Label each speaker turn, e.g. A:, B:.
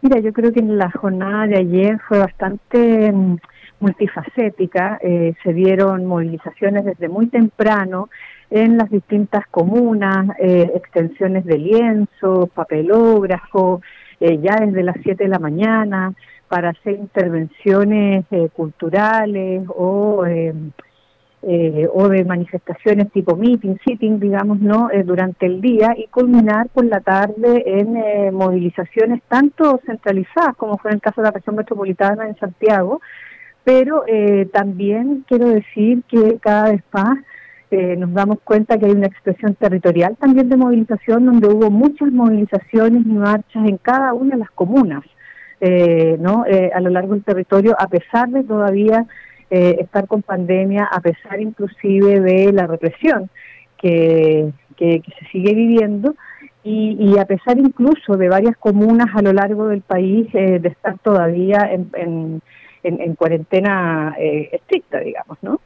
A: Mira, yo creo que en la jornada de ayer fue bastante multifacética. Se dieron movilizaciones desde muy temprano en las distintas comunas, extensiones de lienzo, papelógrafo, ya desde las 7 de la mañana, para hacer intervenciones culturales o de manifestaciones tipo meeting, sitting, digamos, ¿no? Durante el día, y culminar por la tarde en movilizaciones tanto centralizadas como fue en el caso de la región metropolitana en Santiago, pero también quiero decir que cada vez más nos damos cuenta que hay una expresión territorial también de movilización, donde hubo muchas movilizaciones y marchas en cada una de las comunas, ¿no? A lo largo del territorio, a pesar de todavía estar con pandemia, a pesar inclusive de la represión que se sigue viviendo, y a pesar incluso de varias comunas a lo largo del país de estar todavía en cuarentena estricta, digamos, ¿no?